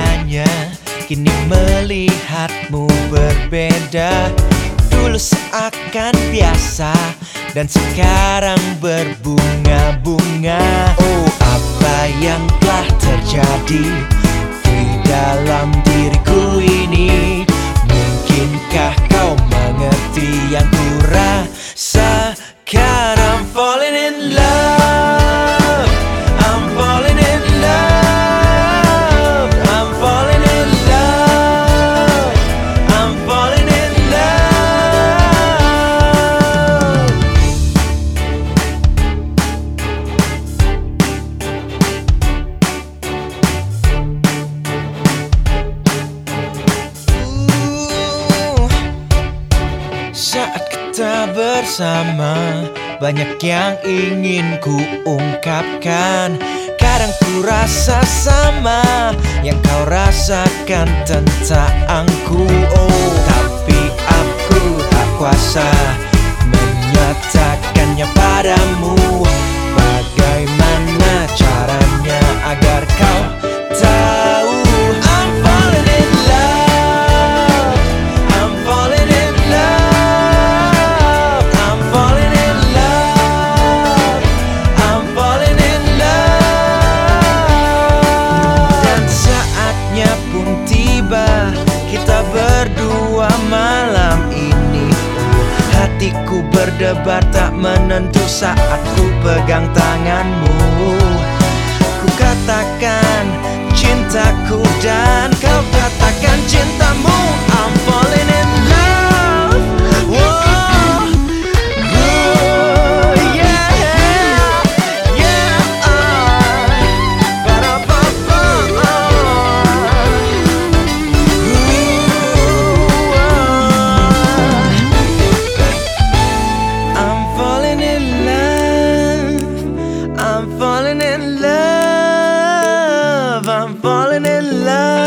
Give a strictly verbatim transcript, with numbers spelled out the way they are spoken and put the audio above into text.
rasanya kini melihatmu berbeda. Dulu seakan biasa dan sekarang berbunga-bunga. Oh, apa yang telah terjadi di dalam diriku ini? Mungkinkah kau mengerti yang ku rasakan? I'm falling in love, I'm falling in love, I'm falling in love, I'm falling in love. uh, Saat kita bersama, banyak yang ingin ku ungkapkan. Kadang ku rasa sama yang kau rasakan tentangku. Oh, tapi aku tak kuasa menyatakannya padamu. Bagaimana caranya agar kau tahu? I'm falling in love, I'm falling in love, I'm falling in love, I'm falling in love. Dan saatnya pun tiba, kita berdua malam ini. Oh, hatiku berdebar tak menentu saat ku pegang tanganmu. Ku katakan cintaku dan kau katakan cintamu. I'm falling in love. Whoa, whoa, yeah, yeah. Ba-da-ba-ba. Ooh, I'm falling in love, I'm falling in love, I'm falling in love.